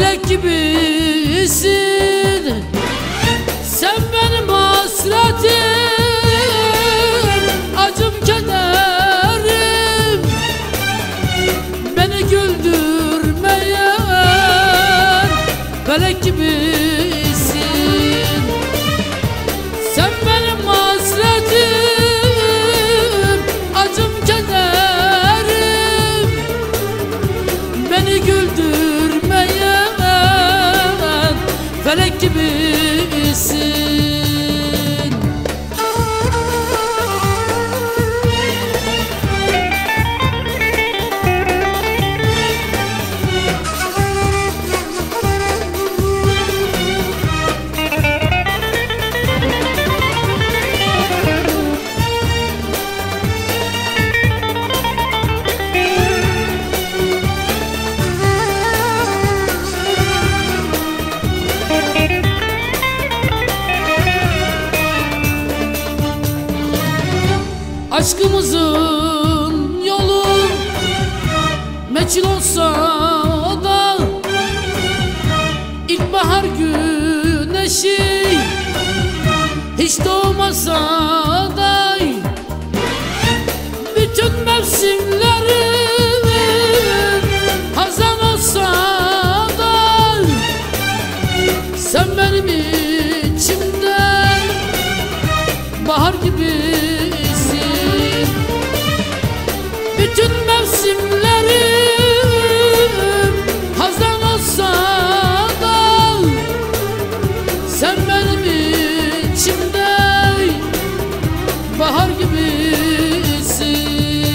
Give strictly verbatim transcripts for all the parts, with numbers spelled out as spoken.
felek gibisin. Sen benim hasretim, acım kederim. Beni güldürmeyen felek gibisin. Sen benim hasretim, acım kederim. Beni güldürmeyen felek gibisin. Aşkımızın yolu meçhul olsa da, ilkbahar güneşi hiç doğmasa da, bütün mevsimlerin hazan olsa da, sen benim içimde bahar gibisin. Bütün mevsimlerim hazan olsa da, sen benim içimde bahar gibisin.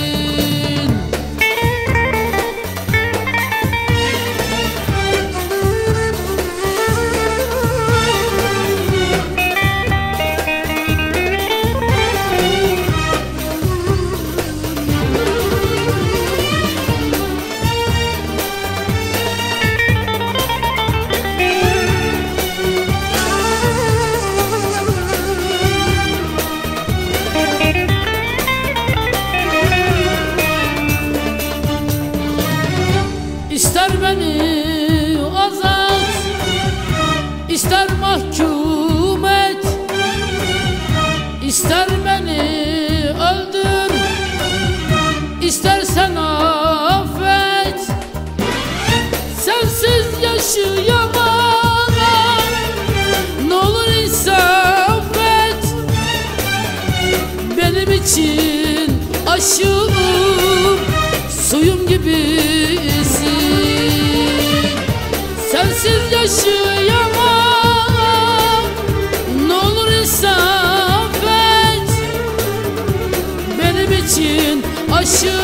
İster beni azat, ister mahkum et, ister beni öldür, istersen affet. Sensiz yaşayamam, ne olur insaf et. Benim için aşığım, suyum gibisin. Sensiz yaşayamam, ne olur insaf et. Benim için aşığım,